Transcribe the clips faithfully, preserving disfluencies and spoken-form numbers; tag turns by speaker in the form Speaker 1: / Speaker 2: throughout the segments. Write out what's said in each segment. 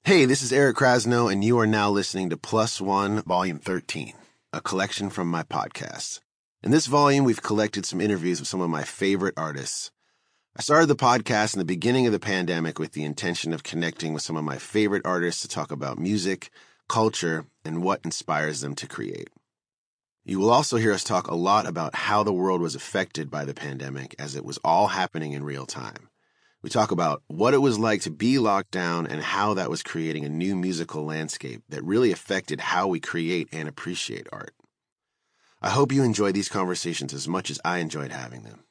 Speaker 1: Hey, this is Eric Krasno, and you are now listening to Plus One, Volume thirteen, a collection from my podcasts. In this volume, we've collected some interviews with some of my favorite artists. I started the podcast in the beginning of the pandemic with the intention of connecting with some of my favorite artists to talk about music, culture, and what inspires them to create. You will also hear us talk a lot about how the world was affected by the pandemic as it was all happening in real time. We talk about what it was like to be locked down and how that was creating a new musical landscape that really affected how we create and appreciate art. I hope you enjoy these conversations as much as I enjoyed having them.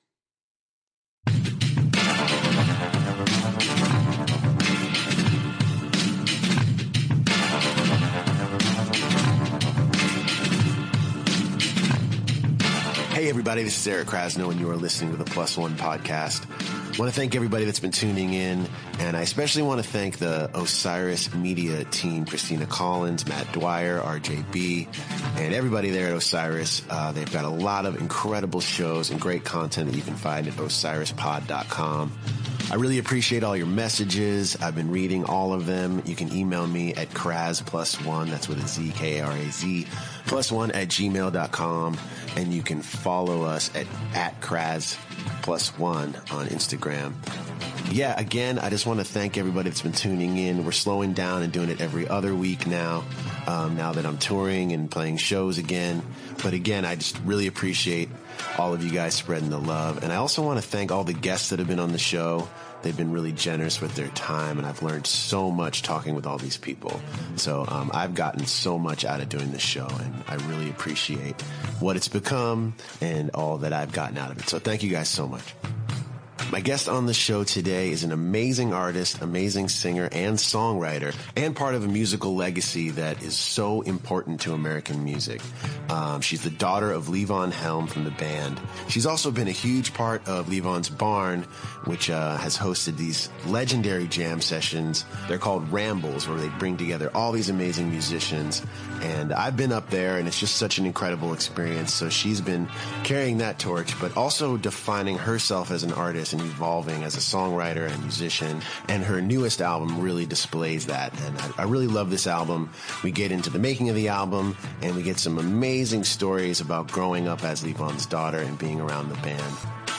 Speaker 1: Hey everybody, this is Eric Krasno and you are listening to the Plus One podcast. I want to thank everybody that's been tuning in, and I especially want to thank the Osiris Media team, Christina Collins, Matt Dwyer, R J B, and everybody there at Osiris. Uh, they've got a lot of incredible shows and great content that you can find at osiris pod dot com. I really appreciate all your messages. I've been reading all of them. You can email me at Kraz plus one, that's with a Z, K A R A Z, plus one at gmail dot com, and you can follow us at, at Kraz plus one on Instagram. Yeah, again, I just want to thank everybody that's been tuning in. We're slowing down and doing it every other week now, um, now that I'm touring and playing shows again. But again, I just really appreciate all of you guys spreading the love. And I also want to thank all the guests that have been on the show. They've been really generous with their time, and I've learned so much talking with all these people. So um, I've gotten so much out of doing this show, and I really appreciate what it's become and all that I've gotten out of it. So thank you guys so much. My guest on the show today is an amazing artist, amazing singer and songwriter, and part of a musical legacy that is so important to American music. Um, she's the daughter of Levon Helm from the band. She's also been a huge part of Levon's Barn, which uh, has hosted these legendary jam sessions. They're called Rambles, where they bring together all these amazing musicians. And I've been up there, and it's just such an incredible experience. So she's been carrying that torch, but also defining herself as an artist and evolving as a songwriter and musician, and her newest album really displays that, and I, I really love this album. We get into the making of the album, and we get some amazing stories about growing up as Levon's daughter and being around the band.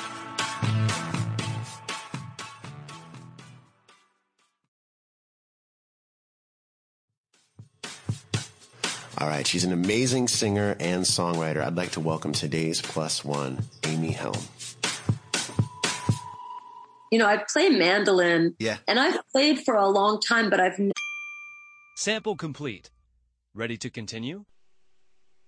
Speaker 1: All right, she's an amazing singer and songwriter. I'd like to welcome today's Plus One, Amy Helm.
Speaker 2: You know, I play mandolin,
Speaker 1: yeah.
Speaker 2: and I've played for a long time, but I've...
Speaker 3: Sample complete. Ready to continue?